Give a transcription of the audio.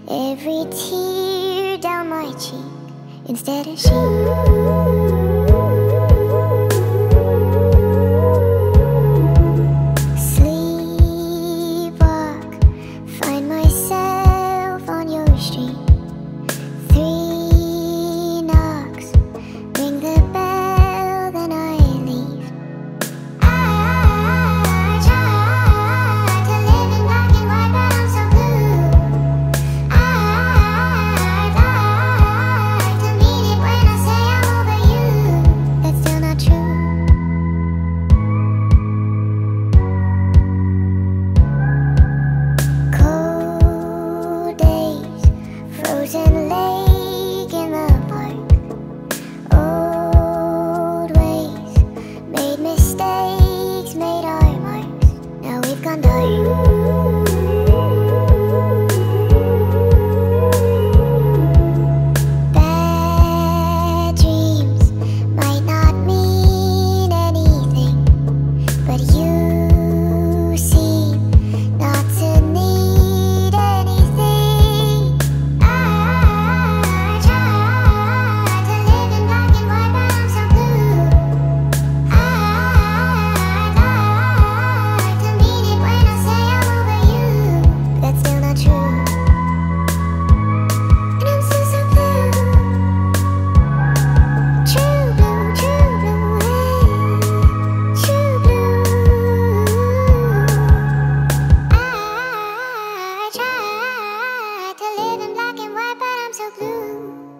Every tear down my cheek instead of she. Sleepwalk, find myself on your street. 3 knocks, ring the bell, then I leave. I tried to live in black and white, but I'm so blue. I'd like to mean it when I say I'm over you. That's still not true. Cold days, frozen lake in the park. Old ways, made mistakes, made our marks. Now we've gone dark. Bad dreams might not mean anything, but you seem not to need anything. I tried to live in black and white, but I'm so blue. I'd like to mean it when I say I'm over you, but that's still not true. And I'm still so blue. True blue, true blue, hey. True blue. I tried to live in black and white, but I'm so blue.